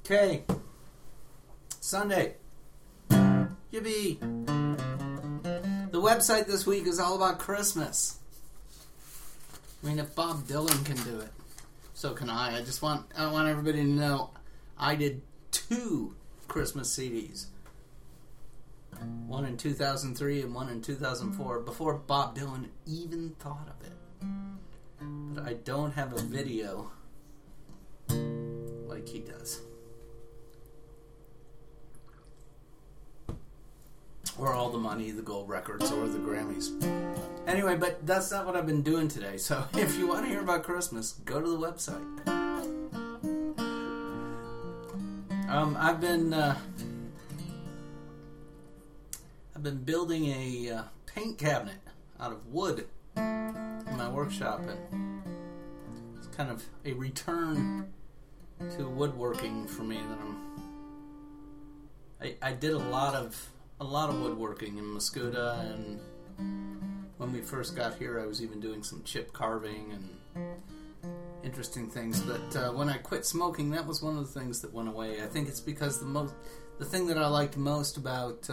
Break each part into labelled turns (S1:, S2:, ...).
S1: Okay. Sunday. Yippee. The website this week is all about Christmas. I mean, if Bob Dylan can do it, so can I. I want everybody to know I did 2 Christmas CDs. One in 2003 and one in 2004, before Bob Dylan even thought of it. But I don't have a video like he does. Or all the money, the gold records, or the Grammys. Anyway, but that's not what I've been doing today. So if you want to hear about Christmas, go to the website. I've been building a paint cabinet out of wood in my workshop, and it's kind of a return to woodworking for me. That I did a lot of woodworking in Muscuda, and when we first got here, I was even doing some chip carving and interesting things. But when I quit smoking, that was one of the things that went away. I think it's because the thing that I liked most about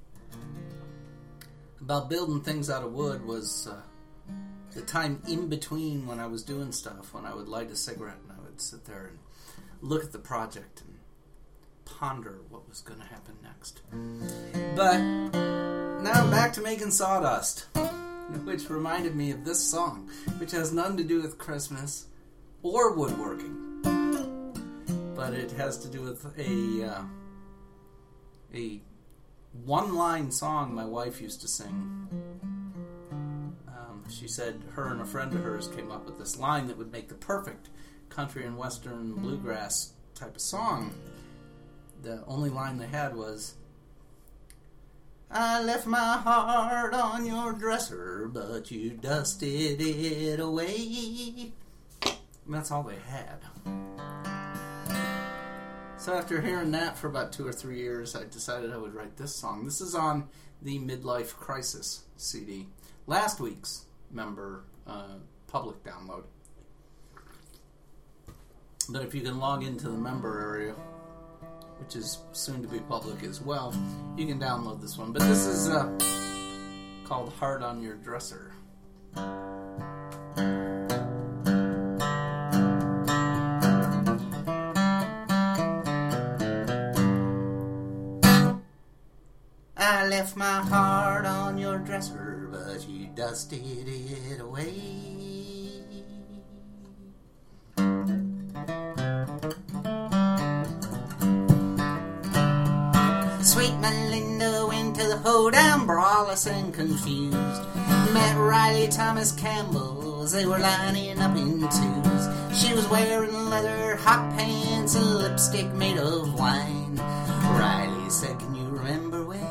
S1: building things out of wood was the time in between when I was doing stuff, when I would light a cigarette and I would sit there and look at the project and ponder what was going to happen next. But now I'm back to making sawdust, which reminded me of this song, which has nothing to do with Christmas or woodworking, but it has to do with a one-line song my wife used to sing. She said her and a friend of hers came up with this line that would make the perfect country and western bluegrass type of song. The only line they had was, "I left my heart on your dresser, but you dusted it away." And that's all they had. So after hearing that for about 2 or 3 years, I decided I would write this song. This is on the Midlife Crisis CD. Last week's member public download. But if you can log into the member area, which is soon to be public as well, you can download this one. But this is called Heart on Your Dresser. I left my heart on your dresser, but you dusted it away. Sweet Melinda went to the hoedown, braless and confused. Met Riley Thomas Campbell as they were lining up in twos. She was wearing leather hot pants and lipstick made of wine. Riley said, "Can you remember when?"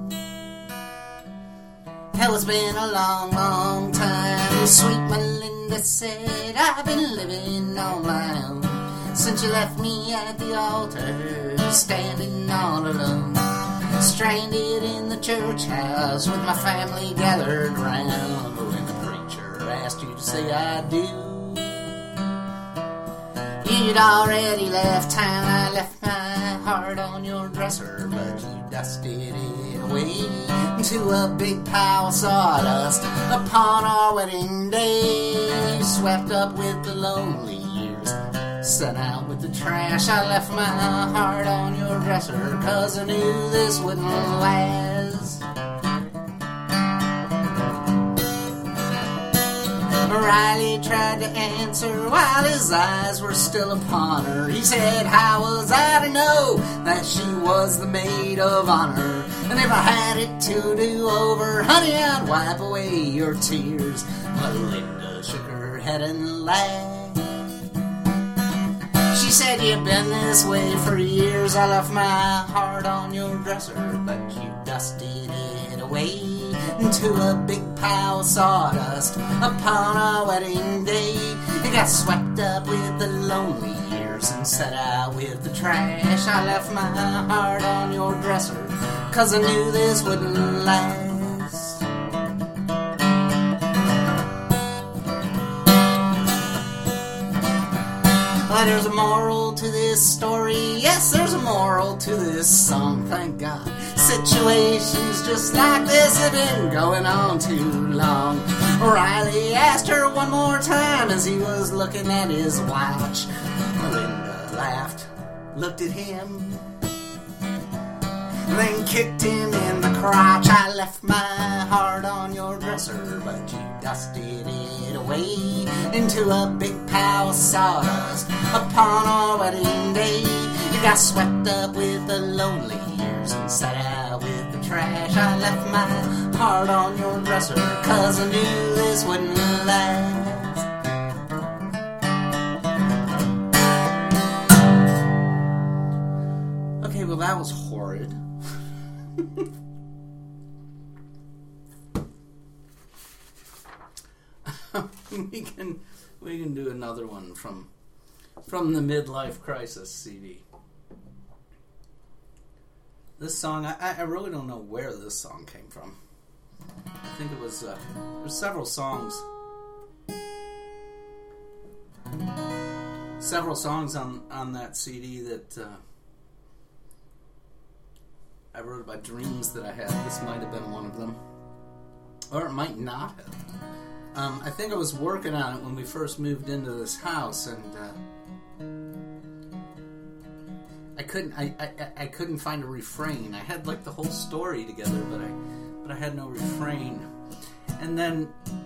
S1: "Hell, it's been a long, long time." Sweet Melinda said, "I've been living on my own since you left me at the altar, standing all alone, stranded in the church house with my family gathered round. When the preacher asked you to say I do, you'd already left town. I left my heart on your dresser, but you dusted it away to a big pile of sawdust upon our wedding day, swept up with the lonely years, sent out with the trash. I left my heart on your dresser 'cause I knew this wouldn't last." Riley tried to answer while his eyes were still upon her. He said, "How was I to know that she was the maid of honor? And if I had it to do over, honey, I'd wipe away your tears." Melinda shook her head and laughed. She said, "You've been this way for years. I left my heart on your dresser, but you dusted it away into a big pile of sawdust upon our wedding day. It got swept up with the lonely years and set out with the trash. I left my heart on your dresser 'cause I knew this wouldn't last." Well, there's a moral to this story. Yes, there's a moral to this song, thank God. Situations just like this have been going on too long. Riley asked her one more time as he was looking at his watch. Melinda laughed, looked at him, then kicked him in the crotch. I left my heart on your dresser, but you dusted it away into a big pile of sawdust upon our wedding day. You got swept up with the lonely years and sat out with the trash. I left my heart on your dresser, 'cause I knew this wouldn't last. Okay, well that was horrid. we can do another one from the Midlife Crisis CD. This song, I really don't know where this song came from. I think it was there's several songs on that CD that I wrote about dreams that I had. This might have been one of them, or it might not have. I think I was working on it when we first moved into this house, and I couldn't find a refrain. I had like the whole story together, but I had no refrain. And then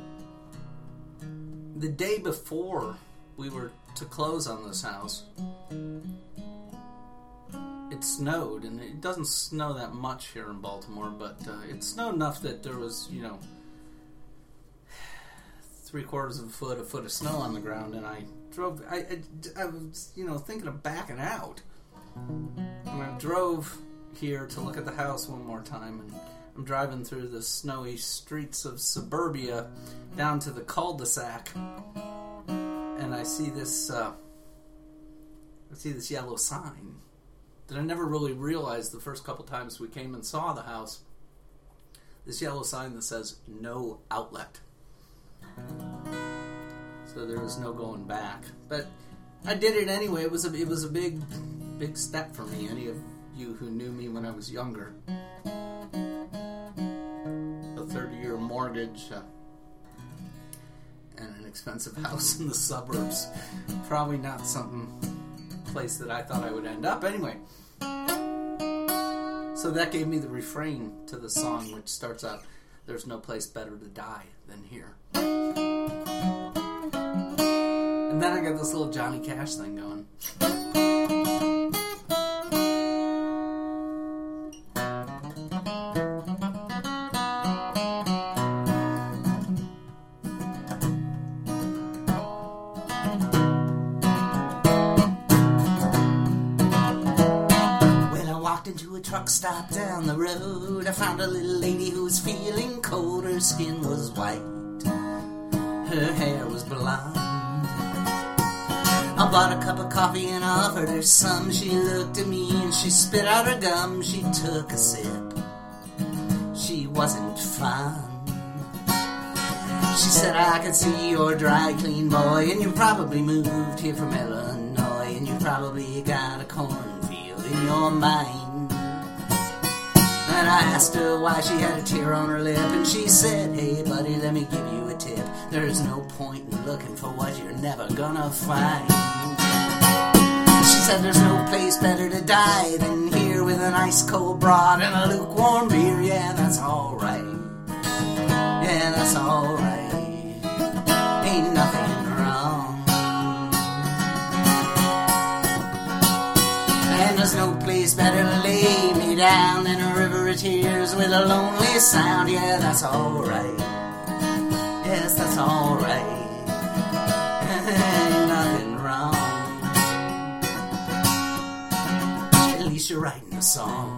S1: the day before we were to close on this house, it snowed, and it doesn't snow that much here in Baltimore, but it snowed enough that there was, 3/4 of a foot of snow on the ground, and I was, thinking of backing out. And I drove here to look at the house one more time, and I'm driving through the snowy streets of suburbia down to the cul-de-sac, and I see this yellow sign that I never really realized the first couple times we came and saw the house. This yellow sign that says "No Outlet." So there was no going back, but I did it anyway. It was a big step for me. Any of you who knew me when I was younger, a 30-year mortgage and an expensive house in the suburbs, probably not place that I thought I would end up anyway. So that gave me the refrain to the song, which starts out, "There's no place better to die than here." And then I got this little Johnny Cash thing going. Into a truck stop down the road, I found a little lady who was feeling cold. Her skin was white, her hair was blonde. I bought a cup of coffee and offered her some. She looked at me and she spit out her gum. She took a sip, she wasn't fun. She said, "I could see you're a dry clean boy, and you probably moved here from Illinois, and you probably got a cornfield in your mind." And I asked her why she had a tear on her lip, and she said, "Hey buddy, let me give you a tip. There's no point in looking for what you're never gonna find." She said, "There's no place better to die than here, with an ice cold broad and a lukewarm beer." Yeah, that's alright. Yeah, that's alright. Ain't nothing wrong. And there's no place better to lay me down than a river of tears with a lonely sound. Yeah, that's alright. Yes, that's alright. Ain't nothing wrong. At least you're writing a song.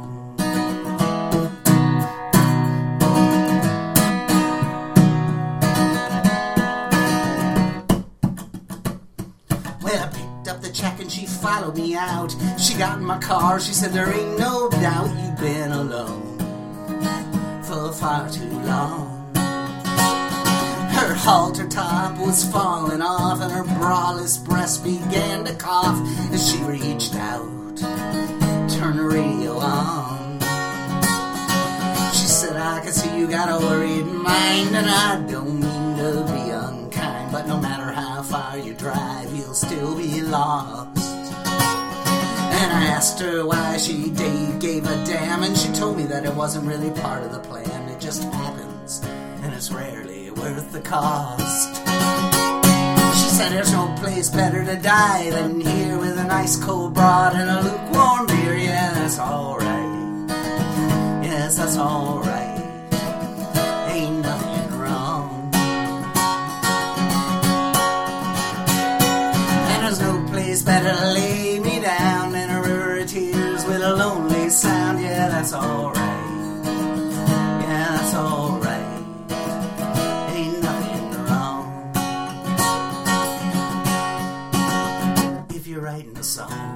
S1: Well, I picked up the check and she followed me out. She got in my car, she said, "There ain't no doubt you've been alone for far too long." Her halter top was falling off, and her braless breast began to cough as she reached out, turned the radio on. She said, I can see you got a worried mind, and I don't mean to be unkind, but no matter how far you drive, you'll still be lost. And I asked her why she gave a damn, and she told me that it wasn't really part of the plan. It just happens, and it's rarely worth the cost. She said there's no place better to die than here, with an ice cold broad and a lukewarm beer. Yeah, that's alright. Yes, that's alright. Ain't nothing wrong. And there's no place better to lay me down than a river of tears with a lonely sound. Yeah, that's alright. Yeah, that's alright. Ain't nothing wrong. If you're writing a song.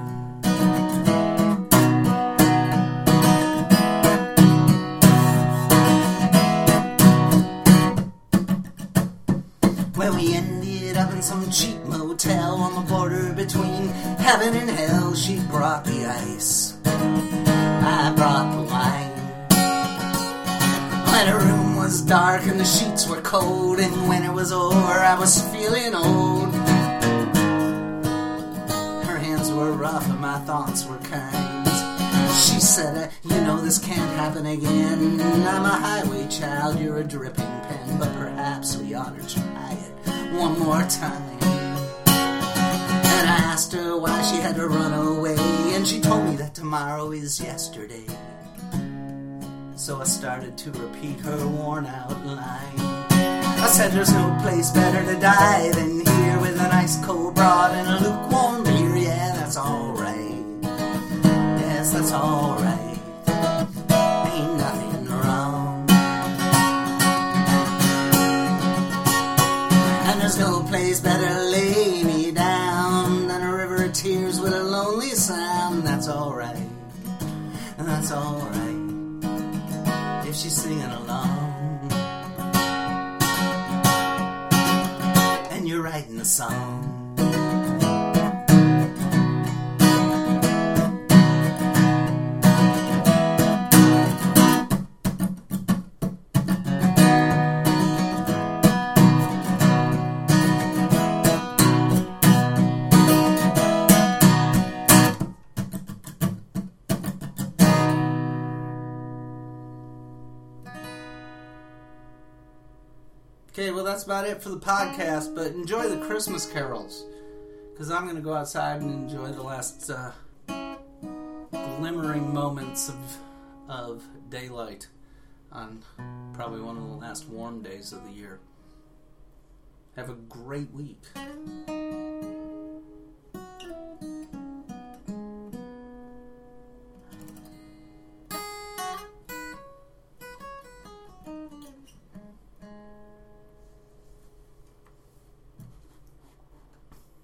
S1: Well, we ended up in some cheap motel on the border between heaven and hell. She brought the ice, I brought the wine. When her room was dark and the sheets were cold, and when it was over I was feeling old. Her hands were rough and my thoughts were kind. She said, you know this can't happen again. I'm a highway child, you're a dripping pen, but perhaps we ought to try it one more time. And I asked her why she had to run away, and she told me that tomorrow is yesterday. So I started to repeat her worn out line. I said there's no place better to die than here, with an ice cold broad and a lukewarm beer. Yeah, that's alright. Yes, that's alright. Ain't nothing wrong. And there's no place better to lay me down than a river of tears with a lonely sound. That's alright. And that's alright. If she's singing along and you're writing a song. Okay, well that's about it for the podcast, but enjoy the Christmas carols, because I'm going to go outside and enjoy the last glimmering moments of daylight on probably one of the last warm days of the year. Have a great week.